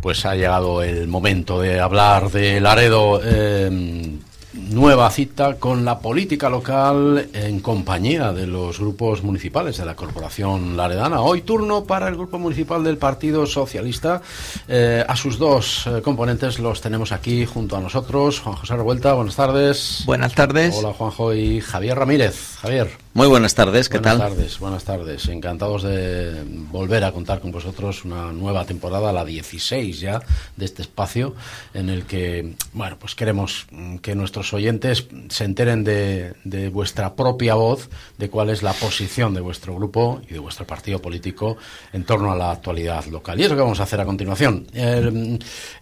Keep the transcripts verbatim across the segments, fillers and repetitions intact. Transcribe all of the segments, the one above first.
pues ha llegado el momento de hablar de Laredo. Eh, nueva cita con la política local en compañía de los grupos municipales de la Corporación Laredana. Hoy turno para el grupo municipal del Partido Socialista. Eh, a sus dos eh, componentes los tenemos aquí junto a nosotros. Juan José Revuelta, buenas tardes. Buenas tardes. Hola, Juanjo. Y Javier Ramírez. Javier. Muy buenas tardes, ¿qué buenas tal? Buenas tardes, buenas tardes. Encantados de volver a contar con vosotros una nueva temporada, la dieciséis ya, de este espacio, en el que, bueno, pues queremos que nuestros oyentes se enteren de, de vuestra propia voz, de cuál es la posición de vuestro grupo y de vuestro partido político en torno a la actualidad local. Y es lo que vamos a hacer a continuación. El,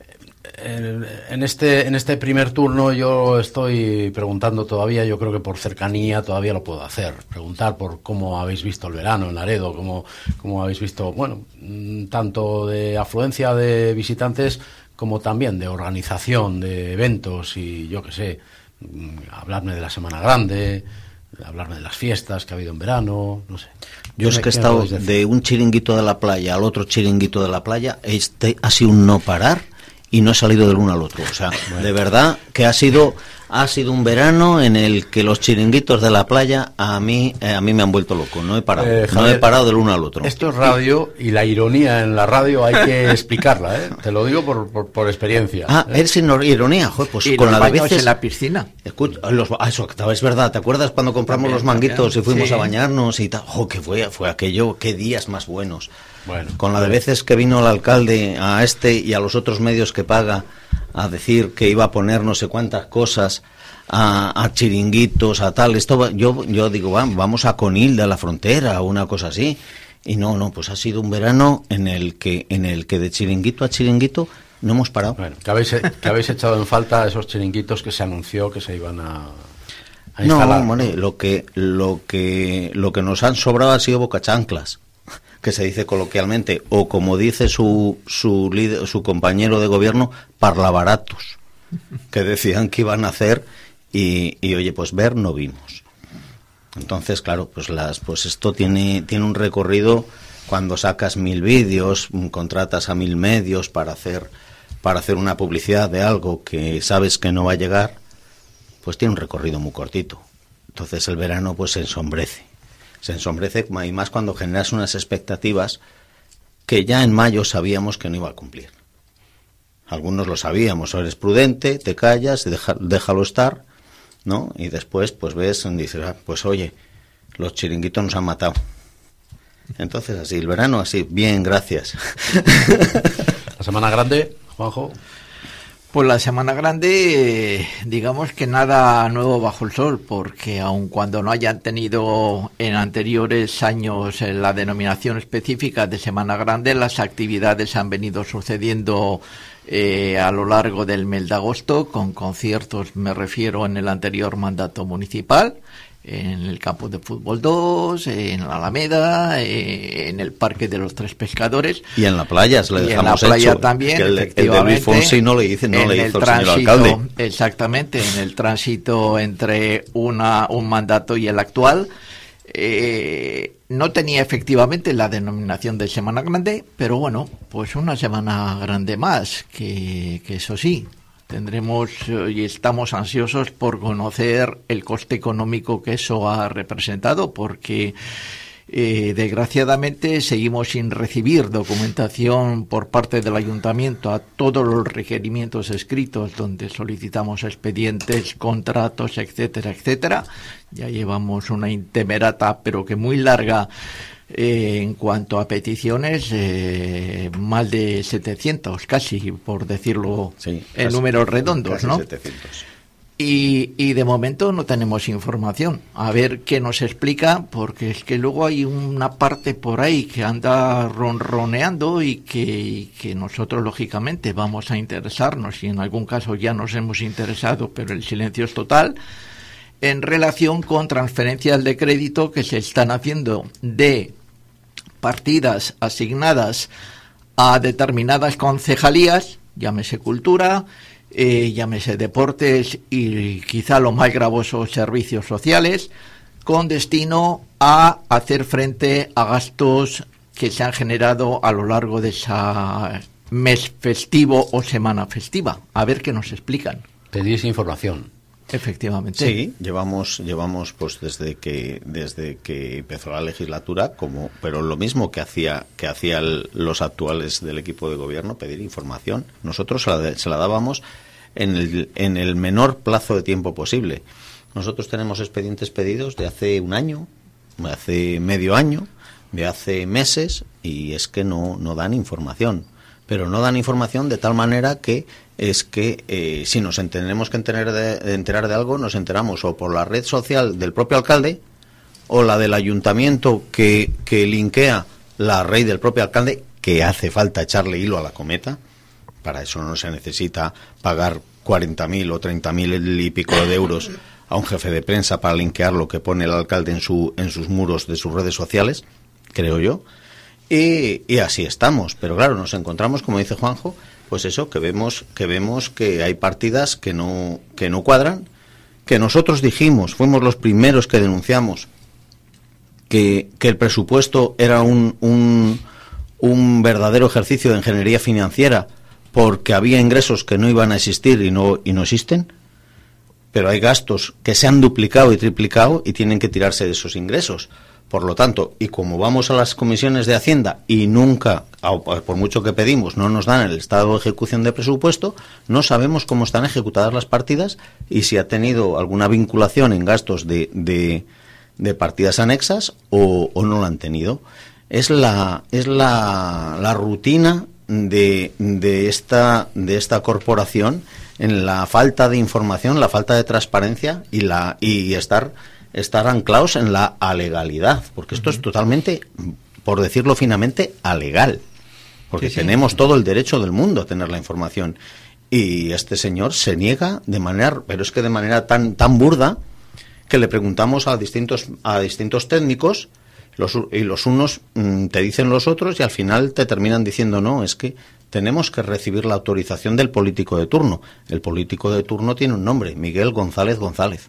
En este, en este primer turno yo estoy preguntando todavía, yo creo que por cercanía todavía lo puedo hacer, preguntar por cómo habéis visto el verano en Laredo, cómo, cómo habéis visto, bueno, tanto de afluencia de visitantes como también de organización de eventos y yo qué sé, hablarme de la Semana Grande, hablarme de las fiestas que ha habido en verano, no sé. Yo es que he estado de un chiringuito de la playa al otro chiringuito de la playa, este ha sido un no parar. Y no he salido del uno al otro, o sea, bueno. De verdad que ha sido ha sido un verano en el que los chiringuitos de la playa a mí eh, a mí me han vuelto loco, no he parado, eh, Javier, no he parado del uno al otro. Esto es radio y la ironía en la radio hay que explicarla, ¿eh? Te lo digo por, por, por experiencia. Ah, ¿eh? Es ironía, joder, pues y con los la de baños veces en la piscina. Escucha, los, ah, eso es verdad, ¿te acuerdas cuando compramos también, los manguitos también, y fuimos sí. a bañarnos y tal? Jo, que fue fue aquello, qué días más buenos. Bueno, con la de veces que vino el alcalde a este y a los otros medios que paga a decir que iba a poner no sé cuántas cosas a, a chiringuitos, a tal, esto yo yo digo, vamos a Conil de la Frontera o una cosa así, y no, no, pues ha sido un verano en el que en el que de chiringuito a chiringuito no hemos parado. Bueno, que habéis, que habéis echado en falta esos chiringuitos que se anunció que se iban a, a instalar. No, hombre, lo que lo que lo que nos han sobrado ha sido bocachanclas, que se dice coloquialmente, o como dice su su líder, su compañero de gobierno, parlabaratos, que decían que iban a hacer y, y oye, pues ver no vimos. Entonces, claro, pues las pues esto tiene tiene un recorrido cuando sacas mil vídeos, contratas a mil medios para hacer para hacer una publicidad de algo que sabes que no va a llegar, pues tiene un recorrido muy cortito. Entonces el verano pues se ensombrece. Se ensombrece y más cuando generas unas expectativas que ya en mayo sabíamos que no iba a cumplir. Algunos lo sabíamos, o eres prudente, te callas, deja, déjalo estar, ¿no? Y después pues ves y dices, ah, pues oye, los chiringuitos nos han matado. Entonces así, el verano así, bien, gracias. La Semana Grande, Juanjo. Pues la Semana Grande, eh, digamos que nada nuevo bajo el sol, porque aun cuando no hayan tenido en anteriores años eh, la denominación específica de Semana Grande, las actividades han venido sucediendo eh, a lo largo del mes de agosto, con conciertos, me refiero, en el anterior mandato municipal, en el campo de fútbol dos, en la Alameda, eh, en el Parque de los Tres Pescadores. Y en la playa, se le y dejamos en la playa hecho, también, que el, efectivamente. El de Luis Fonsi no le dice, no en le el hizo tránsito, el señor alcalde. Exactamente, en el tránsito entre una un mandato y el actual, eh, no tenía efectivamente la denominación de Semana Grande, pero bueno, pues una Semana Grande más, que, que eso sí, tendremos y estamos ansiosos por conocer el coste económico que eso ha representado, porque eh, desgraciadamente seguimos sin recibir documentación por parte del ayuntamiento a todos los requerimientos escritos donde solicitamos expedientes, contratos, etcétera, etcétera. Ya llevamos una intemerata, pero que muy larga. Eh, en cuanto a peticiones, eh, más de setecientos, casi, por decirlo sí, en casi, números redondos, casi ¿no? setecientos. Y, y de momento no tenemos información. A ver qué nos explica, porque es que luego hay una parte por ahí que anda ronroneando y que, y que nosotros, lógicamente, vamos a interesarnos, y en algún caso ya nos hemos interesado, pero el silencio es total, en relación con transferencias de crédito que se están haciendo de partidas asignadas a determinadas concejalías, llámese cultura, eh, llámese deportes y quizá lo más gravoso, servicios sociales, con destino a hacer frente a gastos que se han generado a lo largo de esa mes festivo o semana festiva. A ver qué nos explican. Pedís información. Efectivamente. Sí, llevamos llevamos pues desde que desde que empezó la legislatura, como pero lo mismo que hacía que hacían los actuales del equipo de gobierno, pedir información. Nosotros se la, se la dábamos en el en el menor plazo de tiempo posible. Nosotros tenemos expedientes pedidos de hace un año, de hace medio año, de hace meses, y es que no no dan información. Pero no dan información de tal manera que es que eh, si nos tenemos que enterar de, de enterar de algo, nos enteramos o por la red social del propio alcalde o la del ayuntamiento que, que linkea la red del propio alcalde, que hace falta echarle hilo a la cometa. Para eso no se necesita pagar cuarenta mil o treinta mil y pico de euros a un jefe de prensa para linkear lo que pone el alcalde en, su, en sus muros de sus redes sociales, creo yo. Y, y así estamos, pero claro, nos encontramos, como dice Juanjo, pues eso, que vemos que vemos que hay partidas que no que no cuadran, que nosotros dijimos, fuimos los primeros que denunciamos que, que el presupuesto era un, un, un verdadero ejercicio de ingeniería financiera, porque había ingresos que no iban a existir y no y no existen, pero hay gastos que se han duplicado y triplicado y tienen que tirarse de esos ingresos. Por lo tanto, y como vamos a las comisiones de Hacienda y nunca, por mucho que pedimos, no nos dan el estado de ejecución de presupuesto, no sabemos cómo están ejecutadas las partidas y si ha tenido alguna vinculación en gastos de, de, de partidas anexas o, o no la han tenido. Es la es la, la rutina de, de esta de esta corporación en la falta de información, la falta de transparencia y la y estar estar anclados en la alegalidad, porque esto uh-huh. es totalmente, por decirlo finamente, alegal, porque sí, sí. tenemos todo el derecho del mundo a tener la información, y este señor se niega de manera, pero es que de manera tan tan burda, que le preguntamos a distintos a distintos técnicos, los, y los unos mmm, te dicen los otros, y al final te terminan diciendo, no, es que tenemos que recibir la autorización del político de turno. El político de turno tiene un nombre, Miguel González González.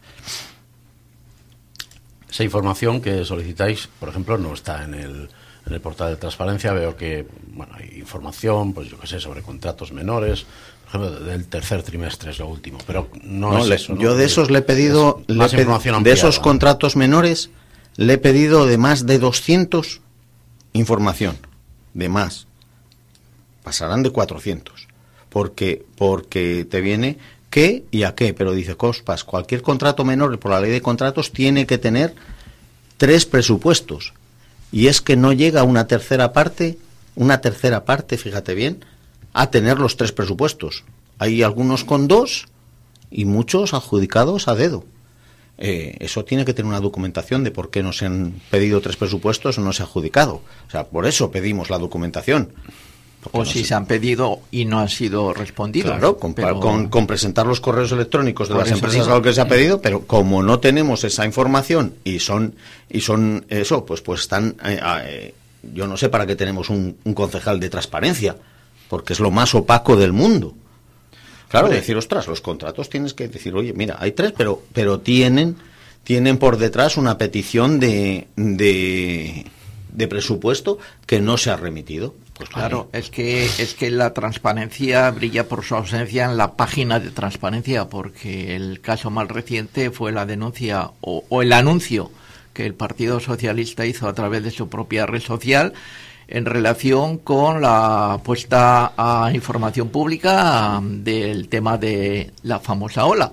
Esa información que solicitáis, por ejemplo, no está en el, en el portal de transparencia. Veo que, bueno, hay información, pues yo qué sé, sobre contratos menores, por ejemplo, del tercer trimestre es lo último, pero no, no es le, eso, ¿no? Yo de esos le he pedido, le he pedido de esos contratos menores, le he pedido de más de doscientos información, de más. Pasarán de cuatrocientos, porque porque te viene qué y a qué, pero dice Cospas, cualquier contrato menor por la ley de contratos tiene que tener tres presupuestos, y es que no llega una tercera parte, una tercera parte, fíjate bien, a tener los tres presupuestos. Hay algunos con dos y muchos adjudicados a dedo. Eh, eso tiene que tener una documentación de por qué no se han pedido tres presupuestos o no se ha adjudicado. O sea, por eso pedimos la documentación. O no si se... se han pedido y no han sido respondidos. Claro, con, pero... con, con presentar los correos electrónicos de por las empresas digo. a lo que se ha pedido, pero como no tenemos esa información y son y son eso, pues pues están, eh, eh, yo no sé para qué tenemos un, un concejal de transparencia, porque es lo más opaco del mundo. Claro, vale. Decir, ostras, los contratos tienes que decir, oye, mira, hay tres, pero pero tienen tienen por detrás una petición de de, de presupuesto que no se ha remitido. Pues claro, es que es que la transparencia brilla por su ausencia en la página de transparencia, porque el caso más reciente fue la denuncia o, o el anuncio que el Partido Socialista hizo a través de su propia red social en relación con la puesta a información pública del tema de la famosa ola.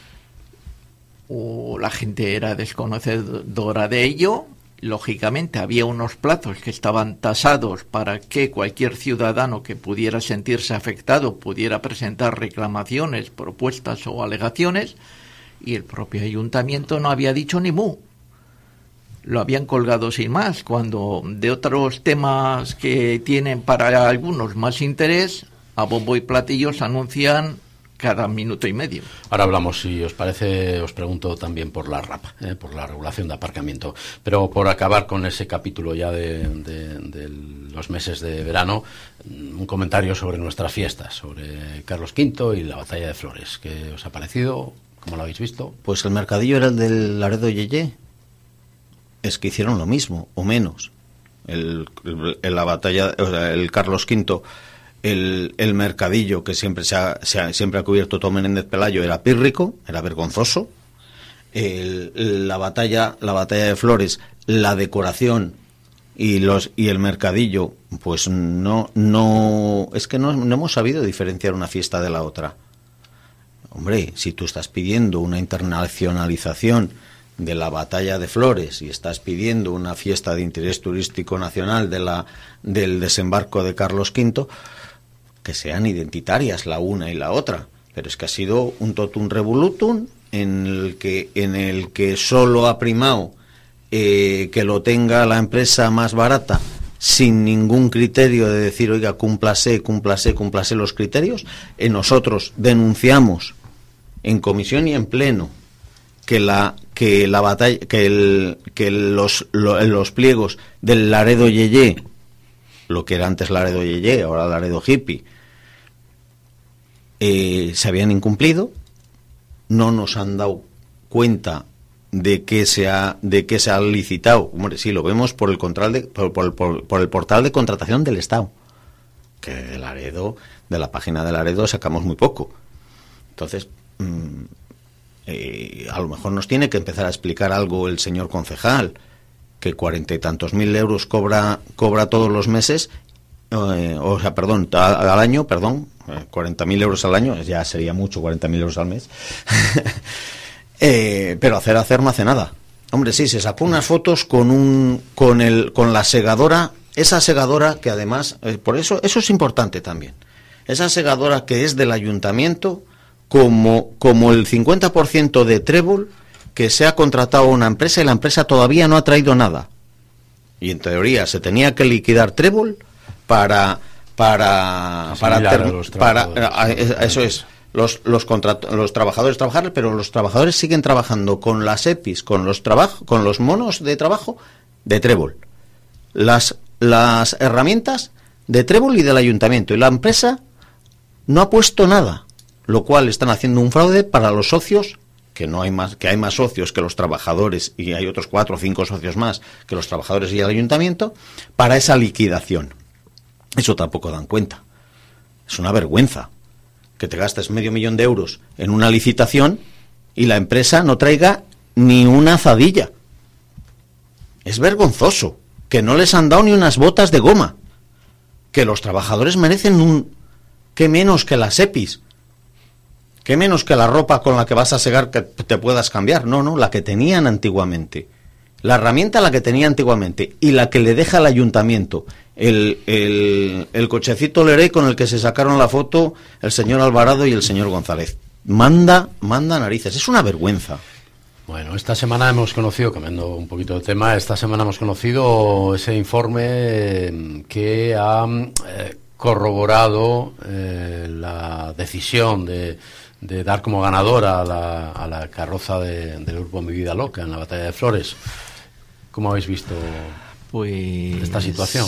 O la gente era desconocedora de ello. Lógicamente había unos plazos que estaban tasados para que cualquier ciudadano que pudiera sentirse afectado pudiera presentar reclamaciones, propuestas o alegaciones, y el propio ayuntamiento no había dicho ni mu. Lo habían colgado sin más, cuando de otros temas que tienen para algunos más interés, a bombo y platillos anuncian cada minuto y medio. Ahora hablamos, si os parece, os pregunto también por la R A P, eh, por la regulación de aparcamiento. Pero por acabar con ese capítulo ya de, de, de los meses de verano, un comentario sobre nuestras fiestas, sobre Carlos quinto y la Batalla de Flores. ¿Qué os ha parecido? ¿Cómo lo habéis visto? Pues el mercadillo era el del Laredo Yeye. Es que hicieron lo mismo, o menos. El, el, el la batalla, o sea, el Carlos quinto el, el mercadillo que siempre se ha, se ha, siempre ha cubierto todo Menéndez Pelayo era pírrico, era vergonzoso. El, la batalla la batalla de Flores, la decoración y los y el mercadillo, pues no no es que no, no hemos sabido diferenciar una fiesta de la otra. Hombre, si tú estás pidiendo una internacionalización de la batalla de Flores y estás pidiendo una fiesta de interés turístico nacional de la del desembarco de Carlos quinto, que sean identitarias la una y la otra, pero es que ha sido un totum revolutum en el que en el que solo ha primado eh, que lo tenga la empresa más barata, sin ningún criterio de decir, oiga, cúmplase, cúmplase, cúmplase los criterios. Eh, nosotros denunciamos en comisión y en pleno que la que la batalla que el que los lo, los pliegos del Laredo Yeye, lo que era antes Laredo Yeye, ahora Laredo Hippie, eh, se habían incumplido. No nos han dado cuenta de que se ha de que se ha licitado. Hombre, sí, lo vemos por el control de, por, por, por, por el portal de contratación del Estado, que de Laredo, de la página de Laredo sacamos muy poco. Entonces, mmm, eh, a lo mejor nos tiene que empezar a explicar algo el señor concejal, que cuarenta y tantos mil euros cobra cobra todos los meses, eh, o sea, perdón, al, al año, perdón. cuarenta mil euros al año, ya sería mucho, cuarenta mil euros al mes. eh, pero hacer, hacer no hace nada. Hombre, sí, se sacó unas fotos con un con el con la segadora, esa segadora que además, eh, por eso, eso es importante también. Esa segadora que es del ayuntamiento, como, como el cincuenta por ciento de Trébol, que se ha contratado a una empresa y la empresa todavía no ha traído nada. Y en teoría se tenía que liquidar Trébol para... para para, ter, para eso es los los contrat, los trabajadores trabajar, pero los trabajadores siguen trabajando con las EPIs, con los trabajo, con los monos de trabajo de Trébol, las las herramientas de Trébol y del ayuntamiento, y la empresa no ha puesto nada, lo cual están haciendo un fraude para los socios, que no hay más, que hay más socios que los trabajadores, y hay otros cuatro o cinco socios más que los trabajadores y el ayuntamiento, para esa liquidación. Eso tampoco dan cuenta. Es una vergüenza que te gastes medio millón de euros en una licitación y la empresa no traiga ni una azadilla. Es vergonzoso que no les han dado ni unas botas de goma, que los trabajadores merecen un... ¿Qué menos que las EPIs? ¿Qué menos que la ropa con la que vas a segar que te puedas cambiar? No, no, la que tenían antiguamente. La herramienta la que tenía antiguamente y la que le deja al ayuntamiento, el, el, el cochecito Lerey con el que se sacaron la foto el señor Alvarado y el señor González. Manda, manda narices, es una vergüenza. Bueno, esta semana hemos conocido, cambiando un poquito de tema, esta semana hemos conocido ese informe que ha eh, corroborado eh, la decisión de... de dar como ganadora a la, a la carroza de, del grupo Mi Vida Loca en la batalla de Flores. ¿Cómo habéis visto pues esta situación?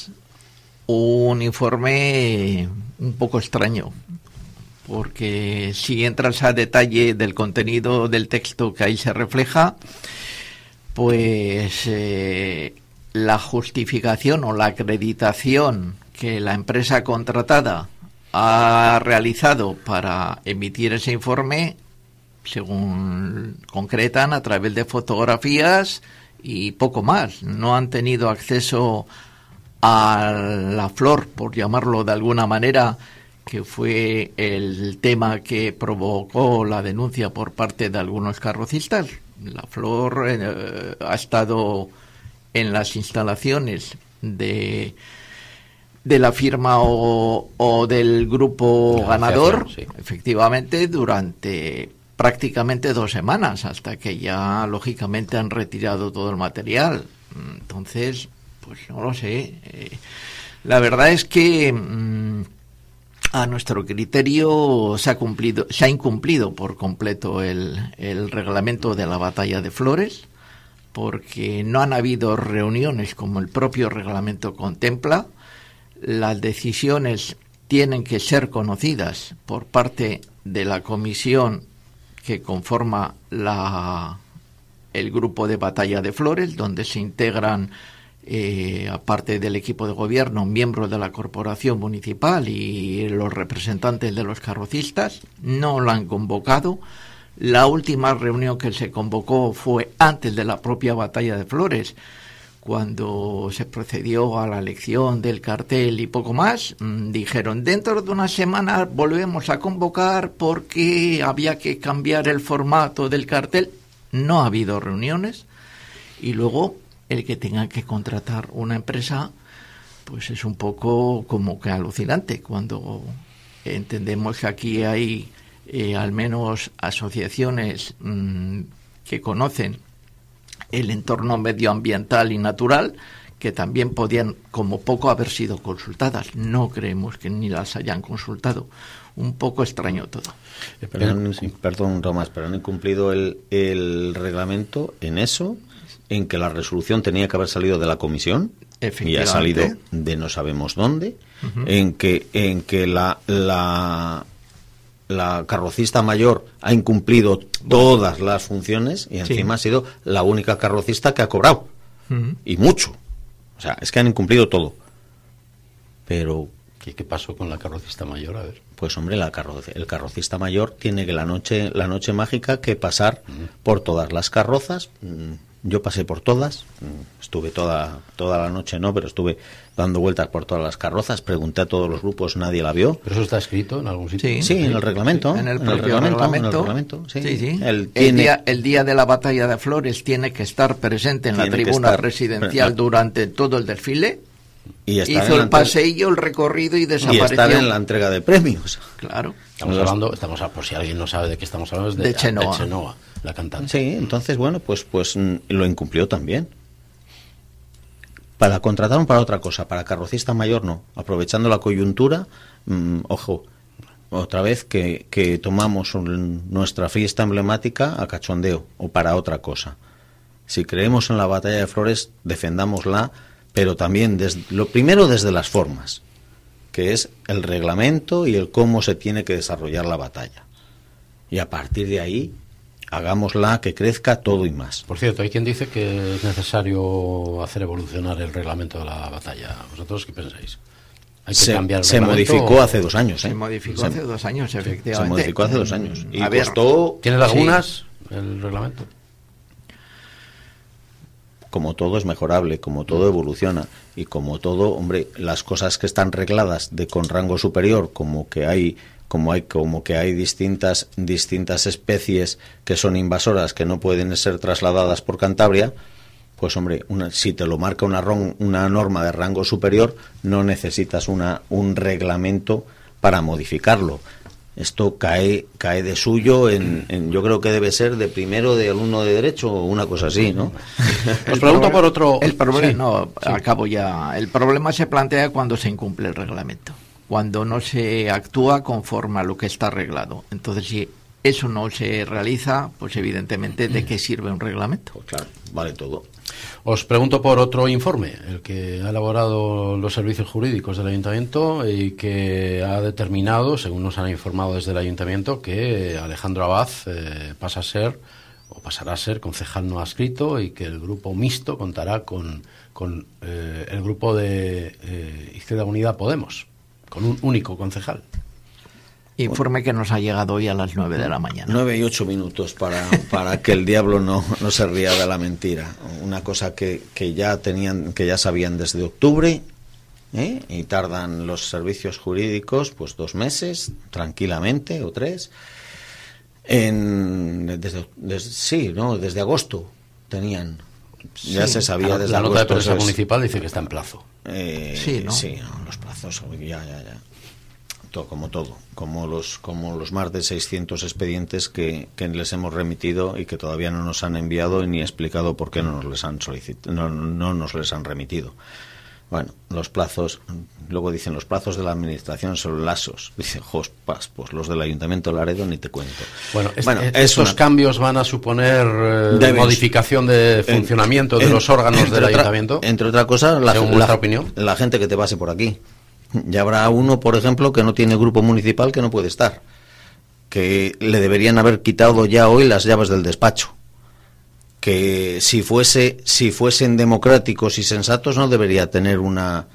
Un informe un poco extraño, porque si entras a detalle del contenido del texto que ahí se refleja, pues eh, la justificación o la acreditación que la empresa contratada ha realizado para emitir ese informe, según concretan, a través de fotografías y poco más. No han tenido acceso a la flor, por llamarlo de alguna manera, que fue el tema que provocó la denuncia por parte de algunos carrocistas. La flor eh, ha estado en las instalaciones de... de la firma o, o del grupo la ganador, sí. Efectivamente, durante prácticamente dos semanas, hasta que ya, lógicamente, han retirado todo el material. Entonces, pues no lo sé. Eh, la verdad es que mmm, a nuestro criterio se ha cumplido, se ha incumplido por completo el, el reglamento de la batalla de Flores, porque no han habido reuniones como el propio reglamento contempla. Las decisiones tienen que ser conocidas por parte de la comisión que conforma la, el grupo de batalla de Flores, donde se integran eh, aparte del equipo de gobierno, miembros de la corporación municipal y los representantes de los carrocistas. No lo han convocado. La última reunión que se convocó fue antes de la propia batalla de Flores, cuando se procedió a la elección del cartel y poco más. Mmm, dijeron, dentro de una semana volvemos a convocar porque había que cambiar el formato del cartel. No ha habido reuniones, y luego el que tengan que contratar una empresa, pues es un poco como que alucinante, cuando entendemos que aquí hay eh, al menos asociaciones mmm, que conocen el entorno medioambiental y natural, que también podían como poco haber sido consultadas. No creemos que ni las hayan consultado. Un poco extraño todo. Eh, perdón, sí. perdón, Tomás, pero han incumplido el, el reglamento en eso, en que la resolución tenía que haber salido de la comisión y ha salido de no sabemos dónde, uh-huh. en que en que la, la la carrocista mayor ha incumplido todas las funciones y encima sí. ha sido la única carrocista que ha cobrado, uh-huh. y mucho. O sea, es que han incumplido todo. Pero ¿Qué, ¿Qué pasó con la carrocista mayor? A ver. Pues hombre, la carro, el carrocista mayor tiene que la noche la noche mágica que pasar uh-huh. por todas las carrozas. Yo pasé por todas, estuve toda toda la noche, no, pero estuve dando vueltas por todas las carrozas, pregunté a todos los grupos, nadie la vio. ¿Pero eso está escrito en algún sitio? Sí, sí, en el reglamento. Sí, en el, en el reglamento, reglamento. En el reglamento, sí. sí, sí. El, tiene, el, día, el día de la batalla de Flores tiene que estar presente en la tribuna estar, residencial pre- durante todo el desfile. Y hizo el paseillo, el recorrido y desapareció. Y estar en la entrega de premios. Claro. Estamos hablando, estamos a, por si alguien no sabe de qué estamos hablando, es de, de Chenoa. de Chenoa, la cantante. Sí, entonces, bueno, pues pues lo incumplió también. Para contrataron para otra cosa, para carrocista mayor no. Aprovechando la coyuntura, mmm, ojo, otra vez que, que tomamos un, nuestra fiesta emblemática a cachondeo o para otra cosa. Si creemos en la batalla de Flores, defendámosla, pero también desde, lo primero desde las formas, que es el reglamento y el cómo se tiene que desarrollar la batalla. Y a partir de ahí, hagámosla que crezca todo y más. Por cierto, hay quien dice que es necesario hacer evolucionar el reglamento de la batalla. ¿Vosotros qué pensáis? ¿Hay que se, cambiar el se modificó o... hace dos años. ¿eh? Se modificó se, hace dos años, efectivamente. Se modificó hace dos años. Y a ver, costó... ¿Tiene lagunas sí. el reglamento? Como todo es mejorable, como todo evoluciona y como todo, hombre, las cosas que están regladas de con rango superior, como que hay como hay como que hay distintas distintas especies que son invasoras que no pueden ser trasladadas por Cantabria, pues hombre, una, si te lo marca una ron, una norma de rango superior, no necesitas una un reglamento para modificarlo. Esto cae cae de suyo en, en yo creo que debe ser de primero de alumno de derecho o una cosa así, ¿no? Os pregunto por otro. El problema, sí, no, sí. acabo ya. El problema se plantea cuando se incumple el reglamento, cuando no se actúa conforme a lo que está arreglado. Entonces, si eso no se realiza, pues evidentemente, ¿de qué sirve un reglamento? Pues claro, vale todo. Os pregunto por otro informe, el que ha elaborado los servicios jurídicos del Ayuntamiento y que ha determinado, según nos han informado desde el Ayuntamiento, que Alejandro Abad eh, pasa a ser o pasará a ser concejal no adscrito y que el grupo mixto contará con, con eh, el grupo de eh, Izquierda Unida Podemos, con un único concejal. Informe que nos ha llegado hoy a las nueve de la mañana. Nueve y ocho minutos para, para que el diablo no, no se ría de la mentira. Una cosa que, que ya tenían, que ya sabían desde octubre, ¿eh? Y tardan los servicios jurídicos pues dos meses, tranquilamente, o tres. En, desde, desde, sí, no, desde agosto tenían. Ya sí, se sabía la, desde la agosto. La nota de prensa es, municipal dice que está en plazo. Eh, sí, ¿no? Sí, no, los plazos, ya, ya, ya. Como todo, como los como los más de seiscientos expedientes que, que les hemos remitido y que todavía no nos han enviado y ni explicado por qué no nos les han solicitado, no, no nos les han remitido. Bueno, los plazos, luego dicen los plazos de la administración son lasos. Dice, jospas, pues los del Ayuntamiento de Laredo ni te cuento. Bueno, es, bueno es, estos una... cambios van a suponer eh, Debes, modificación de funcionamiento en, de los órganos del otra, Ayuntamiento. Entre otras cosas, la, según vuestra opinión, la gente que te pase por aquí. Ya habrá uno, por ejemplo, que no tiene grupo municipal que no puede estar, que le deberían haber quitado ya hoy las llaves del despacho, que si fuese si fuesen democráticos y sensatos no debería tener una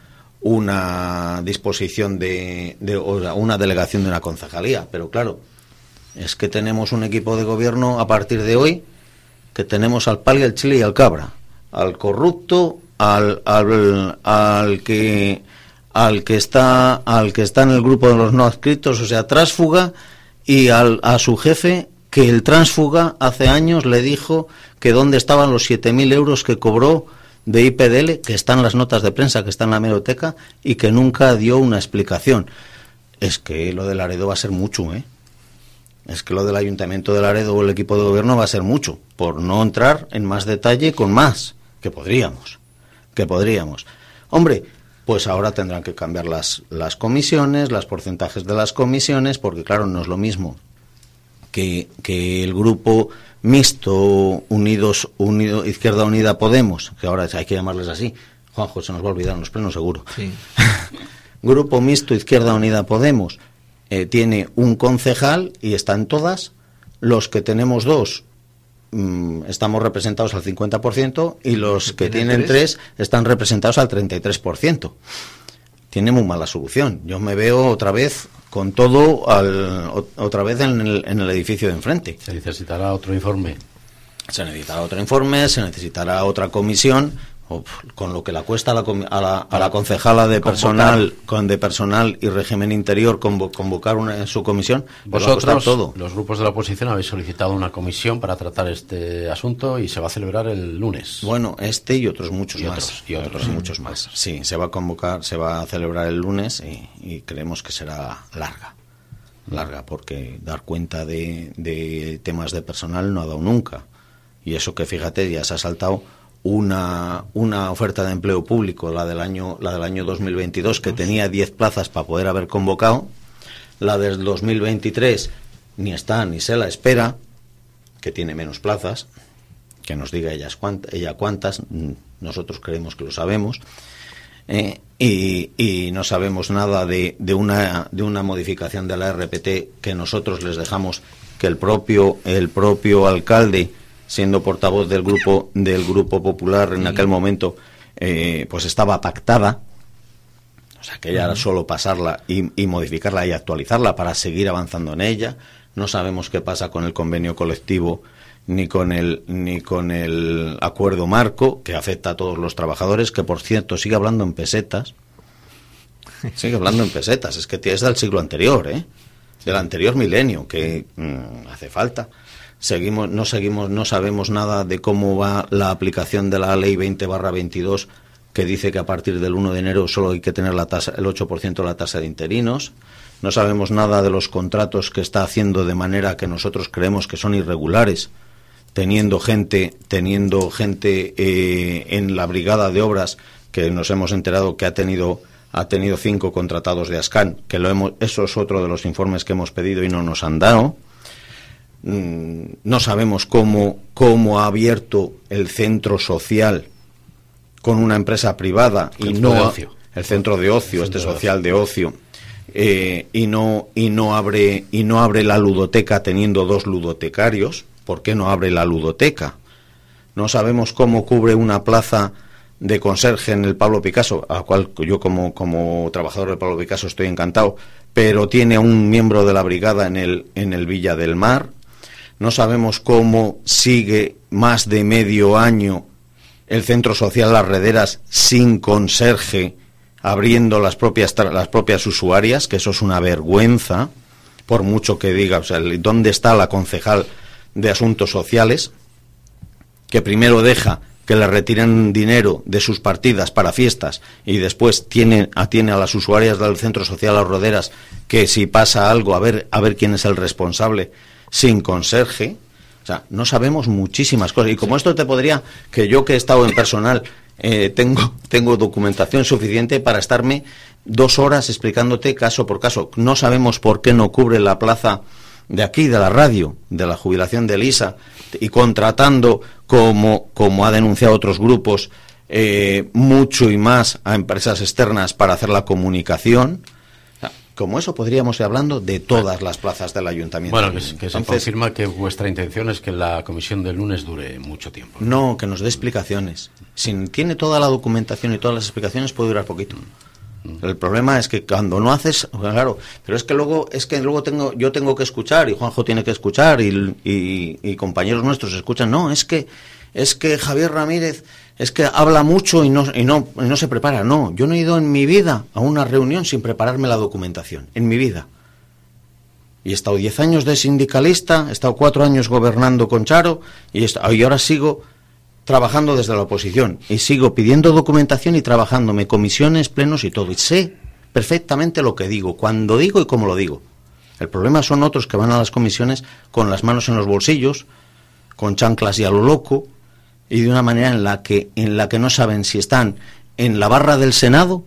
una disposición de, de o sea, una delegación de una concejalía, pero claro, es que tenemos un equipo de gobierno a partir de hoy que tenemos al pal y al chile y al cabra, al corrupto, al al, al que al que está al que está en el grupo de los no adscritos, o sea, tránsfuga, y al, a su jefe, que el tránsfuga hace años le dijo que dónde estaban los siete mil euros que cobró de I P D L, que están las notas de prensa, que están en la hemeroteca, y que nunca dio una explicación. Es que lo de Laredo va a ser mucho, ¿eh? Es que lo del Ayuntamiento de Laredo o el equipo de gobierno va a ser mucho, por no entrar en más detalle con más, que podríamos, que podríamos. Hombre, pues ahora tendrán que cambiar las, las comisiones, los porcentajes de las comisiones, porque claro, no es lo mismo que, que el grupo mixto Unidos Unido Izquierda Unida Podemos, que ahora hay que llamarles así. Juanjo, se nos va a olvidar en los plenos seguro. Sí. Grupo mixto Izquierda Unida Podemos eh, tiene un concejal y están todas. Los que tenemos dos mmm, estamos representados al cincuenta por ciento y los que tienen tres están representados al treinta y tres por ciento. Tiene muy mala solución. Yo me veo otra vez con todo al, otra vez en el, en el edificio de enfrente. Se necesitará otro informe. Se necesitará otro informe, se necesitará otra comisión, uf, con lo que le cuesta a la, a la, a la concejala de personal, con de personal y régimen interior convo, convocar una en su comisión. Vosotros, todo. los grupos de la oposición, habéis solicitado una comisión para tratar este asunto y se va a celebrar el lunes. Bueno, este y otros muchos y más. Otros, y otros, otros sí, muchos más. Sí, se va a convocar, se va a celebrar el lunes y, y creemos que será larga. Larga, porque dar cuenta de, de temas de personal no ha dado nunca. Y eso que, fíjate, ya se ha saltado una una oferta de empleo público, la del año la del año dos mil veintidós, que tenía diez plazas para poder haber convocado. La del dos mil veintitrés ni está ni se la espera, que tiene menos plazas, que nos diga ella cuántas, ella cuántas, nosotros creemos que lo sabemos. Eh, y, y no sabemos nada de, de una de una modificación de la R P T que nosotros les dejamos, que el propio el propio alcalde, siendo portavoz del grupo del grupo popular en aquel momento, eh, pues estaba pactada, o sea que ya era solo pasarla y, y modificarla y actualizarla para seguir avanzando en ella. No sabemos qué pasa con el convenio colectivo ni con el ni con el acuerdo marco, que afecta a todos los trabajadores, que por cierto sigue hablando en pesetas. Sigue hablando en pesetas, es que es del siglo anterior, ¿eh? Del anterior milenio, que mmm, hace falta. Seguimos, no seguimos, no sabemos nada de cómo va la aplicación de la ley veinte barra veintidós, que dice que a partir del uno de enero solo hay que tener la tasa, el ocho por ciento de la tasa de interinos. No sabemos nada de los contratos que está haciendo de manera que nosotros creemos que son irregulares, teniendo gente, teniendo gente eh, en la brigada de obras, que nos hemos enterado que ha tenido ha tenido cinco contratados de Ascan, que lo hemos, eso es otro de los informes que hemos pedido y no nos han dado. No sabemos cómo, cómo ha abierto el centro social con una empresa privada y centro no de ocio. el centro de ocio, este social de ocio, eh, y no y no abre y no abre la ludoteca teniendo dos ludotecarios. ¿Por qué no abre la ludoteca? No sabemos cómo cubre una plaza de conserje en el Pablo Picasso, a cual yo como como trabajador del Pablo Picasso estoy encantado, pero tiene a un miembro de la brigada en el en el Villa del Mar. No sabemos cómo sigue más de medio año el Centro Social Las Rederas sin conserje, abriendo las propias las propias usuarias, que eso es una vergüenza, por mucho que diga, o sea, ¿dónde está la concejal de Asuntos Sociales, que primero deja que le retiren dinero de sus partidas para fiestas y después tiene atiene a las usuarias del Centro Social Las Rederas, que si pasa algo, a ver a ver quién es el responsable, sin conserje? O sea, no sabemos muchísimas cosas. Y como esto te podría, que yo que he estado en personal, eh, tengo tengo documentación suficiente para estarme dos horas explicándote caso por caso. No sabemos por qué no cubre la plaza de aquí, de la radio, de la jubilación de Elisa, y contratando, como, como ha denunciado otros grupos, eh, mucho y más a empresas externas para hacer la comunicación. como eso podríamos ir hablando de todas las plazas del ayuntamiento. Bueno, que, que Entonces, se confirma que vuestra intención es que la comisión del lunes dure mucho tiempo. No, que nos dé explicaciones. Si tiene toda la documentación y todas las explicaciones puede durar poquito. Mm. El problema es que cuando no haces, claro, pero es que luego es que luego tengo yo tengo que escuchar y Juanjo tiene que escuchar y, y, y compañeros nuestros escuchan. No, es que es que Javier Ramírez es que habla mucho y no y no y no se prepara. No, yo no he ido en mi vida a una reunión sin prepararme la documentación, en mi vida. Y he estado diez años de sindicalista, he estado cuatro años gobernando con Charo y, est- y ahora sigo trabajando desde la oposición y sigo pidiendo documentación y trabajándome comisiones, plenos y todo. Y sé perfectamente lo que digo, cuando digo y cómo lo digo. El problema son otros que van a las comisiones con las manos en los bolsillos, con chanclas y a lo loco, y de una manera en la que en la que no saben si están en la barra del Senado,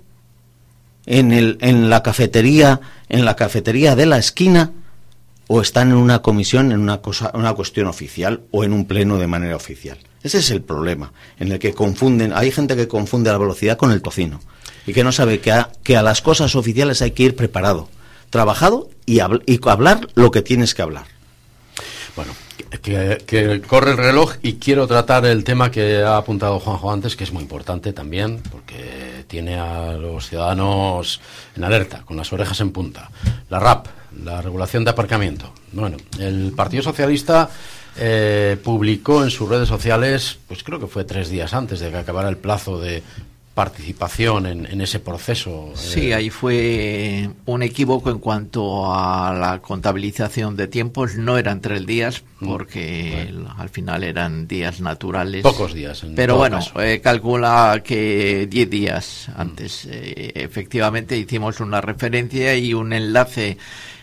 en el en la cafetería, en la cafetería de la esquina, o están en una comisión, en una cosa, una cuestión oficial o en un pleno de manera oficial. Ese es el problema, en el que confunden, hay gente que confunde la velocidad con el tocino y que no sabe que a, que a las cosas oficiales hay que ir preparado, trabajado y, habl- y hablar lo que tienes que hablar. Bueno, que, que corre el reloj y quiero tratar el tema que ha apuntado Juanjo antes, que es muy importante también, porque tiene a los ciudadanos en alerta, con las orejas en punta. La R A P, la regulación de aparcamiento. Bueno, el Partido Socialista eh, publicó en sus redes sociales, pues creo que fue tres días antes de que acabara el plazo de participación en, en ese proceso. Sí, eh. ahí fue un equívoco en cuanto a la contabilización de tiempos. No eran tres días porque bueno. al final eran días naturales. Pocos días. En Pero bueno, eh, calcula que diez días antes. Mm. Eh, efectivamente hicimos una referencia y un enlace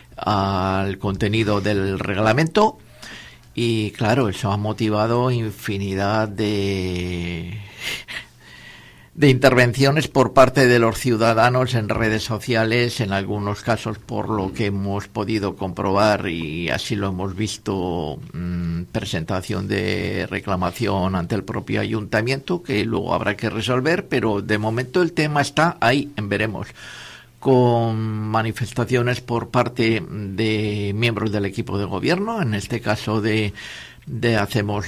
al contenido del reglamento y claro, eso ha motivado infinidad de... de intervenciones por parte de los ciudadanos en redes sociales, en algunos casos por lo que hemos podido comprobar y así lo hemos visto, mmm, presentación de reclamación ante el propio ayuntamiento que luego habrá que resolver, pero de momento el tema está ahí, en veremos, con manifestaciones por parte de miembros del equipo de gobierno, en este caso de, de Hacemos,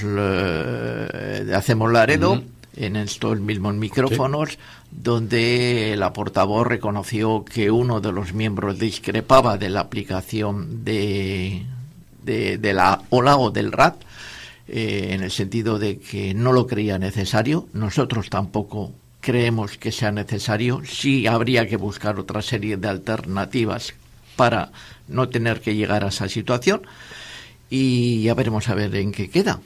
de Hacemos Laredo, uh-huh. en estos mismos micrófonos, sí. donde la portavoz reconoció que uno de los miembros discrepaba de la aplicación de, de, de la ola o del R A T, eh, en el sentido de que no lo creía necesario. Nosotros tampoco creemos que sea necesario. Sí habría que buscar otra serie de alternativas para no tener que llegar a esa situación y ya veremos a ver en qué queda.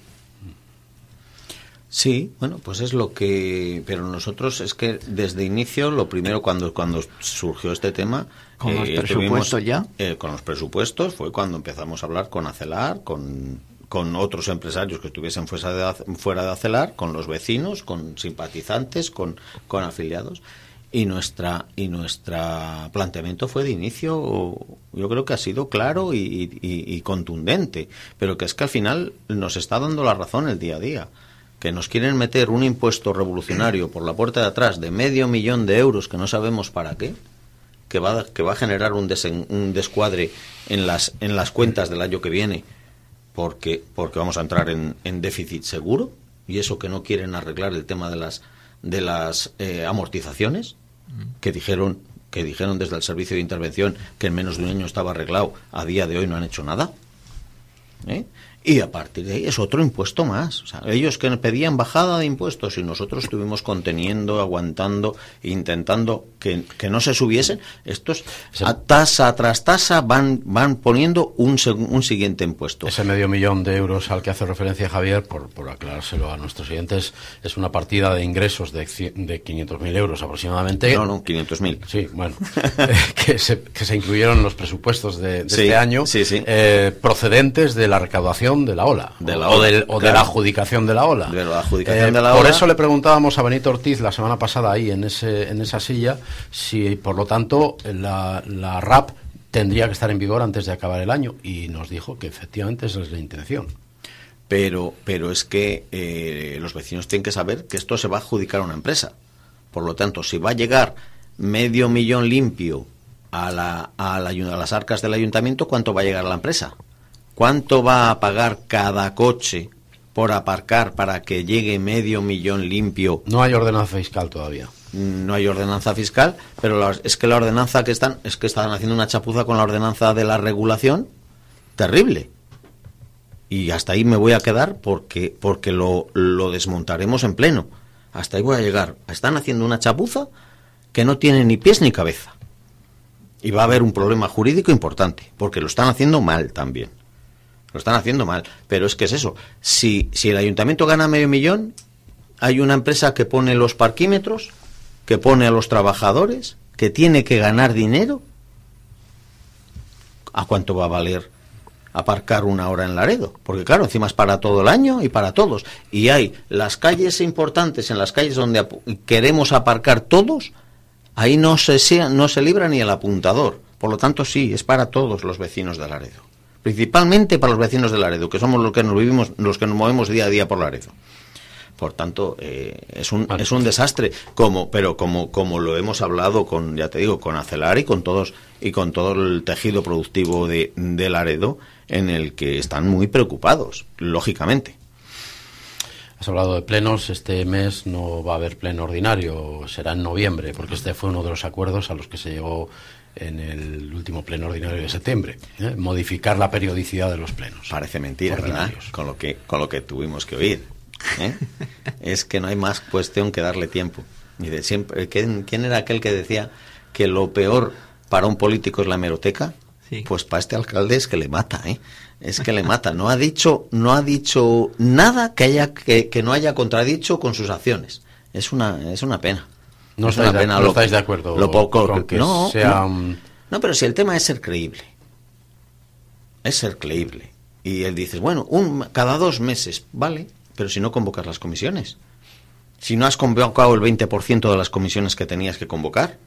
Sí, bueno, pues es lo que... Pero nosotros es que desde inicio, lo primero cuando cuando surgió este tema... ¿Con eh, los presupuestos ya? Eh, con los presupuestos fue cuando empezamos a hablar con Acelar, con, con otros empresarios que estuviesen fuera de, fuera de Acelar, con los vecinos, con simpatizantes, con, con afiliados. Y nuestra y nuestra planteamiento fue de inicio, yo creo que ha sido claro y, y, y contundente, pero que es que al final nos está dando la razón el día a día. Que nos quieren meter un impuesto revolucionario por la puerta de atrás de medio millón de euros que no sabemos para qué, que va, que va a generar un, desen, un descuadre en las, en las cuentas del año que viene, porque, porque vamos a entrar en, en déficit seguro, y eso que no quieren arreglar el tema de las, de las eh, amortizaciones, que dijeron, que dijeron desde el Servicio de Intervención que en menos de un año estaba arreglado, a día de hoy no han hecho nada. ¿Eh? Y a partir de ahí es otro impuesto más. O sea, ellos que pedían bajada de impuestos y nosotros estuvimos conteniendo, aguantando, intentando que, que no se subiesen, estos a tasa tras tasa van van poniendo un, un siguiente impuesto. Ese medio millón de euros al que hace referencia Javier, por, por aclarárselo a nuestros oyentes, es una partida de ingresos de, de quinientos mil euros aproximadamente. No, no, quinientos mil. Sí, bueno, que, se, que se incluyeron en los presupuestos de, de sí, este año, sí, sí. Eh, procedentes de la recaudación de la ola, de la o, ola, del, o claro. de la adjudicación de la ola. De la adjudicación eh, de la por ola. eso le preguntábamos a Benito Ortiz la semana pasada ahí en ese en esa silla si por lo tanto la, la R A P tendría que estar en vigor antes de acabar el año y nos dijo que efectivamente esa es la intención. Pero pero es que eh, los vecinos tienen que saber que esto se va a adjudicar a una empresa. Por lo tanto, si va a llegar medio millón limpio a, la, a, la, a las arcas del ayuntamiento cuánto va a llegar a la empresa. ¿Cuánto va a pagar cada coche por aparcar para que llegue medio millón limpio? No hay ordenanza fiscal todavía. No hay ordenanza fiscal, pero la, es que la ordenanza que están, es que están haciendo una chapuza con la ordenanza de la regulación terrible. Y hasta ahí me voy a quedar porque, porque lo, lo desmontaremos en pleno. Hasta ahí voy a llegar. Están haciendo una chapuza que no tiene ni pies ni cabeza. Y va a haber un problema jurídico importante, porque lo están haciendo mal también. Lo están haciendo mal. Pero es que es eso. Si, si el ayuntamiento gana medio millón, hay una empresa que pone los parquímetros, que pone a los trabajadores, que tiene que ganar dinero. ¿A cuánto va a valer aparcar una hora en Laredo? Porque claro, encima es para todo el año y para todos. Y hay las calles importantes, en las calles donde ap- queremos aparcar todos, ahí no se, sea, no se libra ni el apuntador. Por lo tanto, sí, es para todos los vecinos de Laredo. Principalmente para los vecinos de Laredo, que somos los que nos vivimos, los que nos movemos día a día por Laredo. Por tanto, eh, es un vale. es un desastre, como pero como como lo hemos hablado con, ya te digo, con Acelar y con todos y con todo el tejido productivo de, de Laredo, en el que están muy preocupados, lógicamente. Has hablado de plenos. Este mes no va a haber pleno ordinario, será en noviembre, porque este fue uno de los acuerdos a los que se llegó en el último pleno ordinario de septiembre, ¿eh? Modificar la periodicidad de los plenos. Parece mentira, ¿verdad? Con lo que con lo que tuvimos que oír. ¿Eh? Es que no hay más cuestión que darle tiempo. Y de siempre, ¿quién, ¿Quién era aquel que decía que lo peor para un político es la hemeroteca? Sí. Pues para este alcalde es que le mata, ¿eh? Es que le mata. No ha dicho, no ha dicho nada que haya que, que no haya contradicho con sus acciones. Es una es una pena. No, es estáis, una de, pena no lo, estáis de acuerdo lo poco con que, que no, sea... no, no, pero si el tema es ser creíble, es ser creíble. Y él dice, bueno, un cada dos meses, vale. Pero si no convocas las comisiones, si no has convocado el veinte por ciento de las comisiones que tenías que convocar,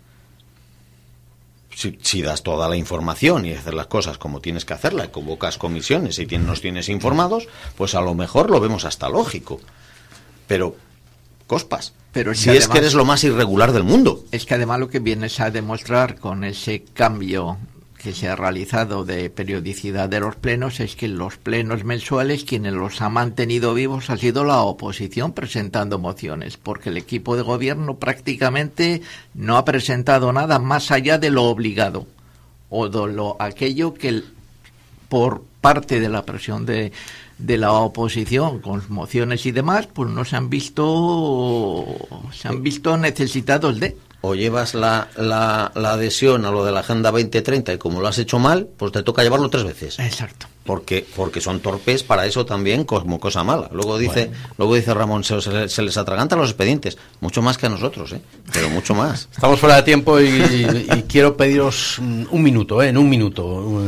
si, si das toda la información y haces las cosas como tienes que hacerlas, y convocas comisiones y tienes, nos tienes informados, pues a lo mejor lo vemos hasta lógico. Pero, cospas, pero es si que es además, que eres lo más irregular del mundo. Es que además lo que vienes a demostrar con ese cambio que se ha realizado de periodicidad de los plenos es que los plenos mensuales quienes los ha mantenido vivos ha sido la oposición presentando mociones, porque el equipo de gobierno prácticamente no ha presentado nada más allá de lo obligado o de lo aquello que el, por parte de la presión de, de la oposición con mociones y demás, pues no se han visto se han visto necesitados de. O llevas la, la, la adhesión a lo de la Agenda veinte treinta y como lo has hecho mal, pues te toca llevarlo tres veces. Exacto. Porque porque son torpes para eso también como cosa mala. Luego dice bueno. luego dice Ramón, se, se les atragantan los expedientes. Mucho más que a nosotros, ¿eh? Pero mucho más. Estamos fuera de tiempo y, y, y quiero pediros un minuto, ¿eh? En un minuto.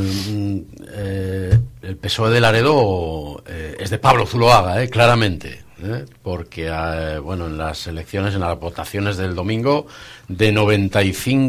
Eh, el P S O E de Laredo eh, es de Pablo Zuloaga, ¿eh? Claramente. ¿Eh? Porque eh, bueno, en las elecciones, en las votaciones del domingo, de noventa y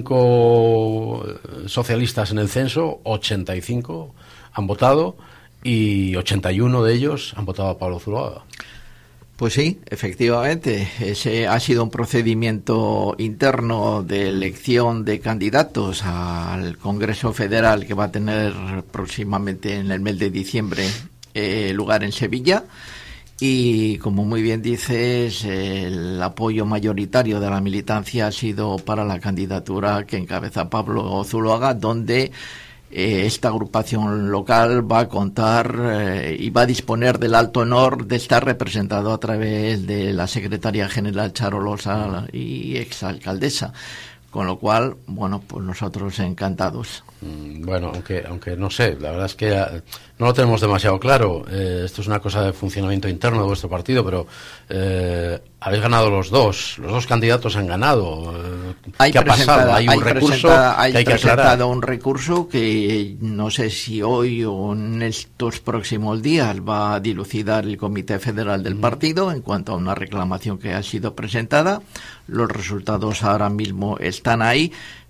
cinco socialistas en el censo, ochenta y cinco han votado y ochenta y uno de ellos han votado a Pablo Zuloaga. Pues sí, efectivamente, ese ha sido un procedimiento interno de elección de candidatos al Congreso Federal que va a tener próximamente en el mes de diciembre eh, lugar en Sevilla. Y como muy bien dices, el apoyo mayoritario de la militancia ha sido para la candidatura que encabeza Pablo Zuloaga, donde eh, esta agrupación local va a contar eh, y va a disponer del alto honor de estar representado a través de la secretaria general Charo Losa y exalcaldesa. Con lo cual, bueno, pues nosotros encantados. Bueno, aunque aunque no sé, la verdad es que no lo tenemos demasiado claro. Eh, esto es una cosa de funcionamiento interno de vuestro partido, pero eh, habéis ganado los dos, los dos candidatos han ganado. Hay ¿Qué ha pasado? Hay un hay recurso hay que hay que presentado aclarar. un recurso que no sé si hoy o en estos próximos días va a dilucidar el Comité Federal del partido en cuanto a una reclamación que ha sido presentada. Los resultados ahora mismo están ahí,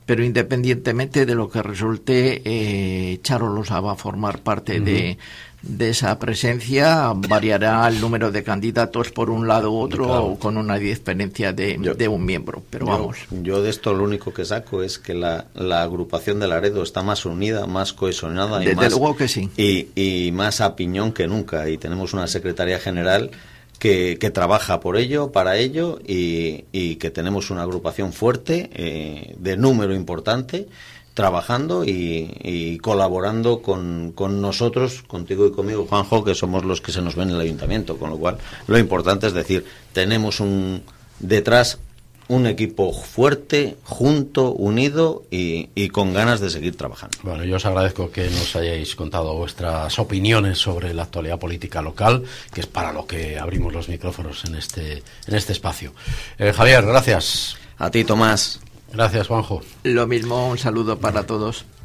pero independientemente de lo que resulte, eh, Charo Losa va a formar parte uh-huh. de, de esa presencia. Variará el número de candidatos por un lado u otro, claro, con una diferencia de, yo, de un miembro, pero yo, vamos. Yo de esto lo único que saco es que la, la agrupación de Laredo está más unida, más cohesionada y, Desde más, luego que sí. y, y más a piñón que nunca, y tenemos una secretaria general Que, que trabaja por ello, para ello, y, y que tenemos una agrupación fuerte, eh, de número importante, trabajando y, y colaborando con, con nosotros, contigo y conmigo, Juanjo, que somos los que se nos ven en el ayuntamiento, con lo cual lo importante es decir, tenemos un detrás un equipo fuerte, junto, unido y, y con ganas de seguir trabajando. Bueno, yo os agradezco que nos hayáis contado vuestras opiniones sobre la actualidad política local, que es para lo que abrimos los micrófonos en este, en este espacio. Eh, Javier, gracias. A ti, Tomás. Gracias, Juanjo. Lo mismo, un saludo para todos.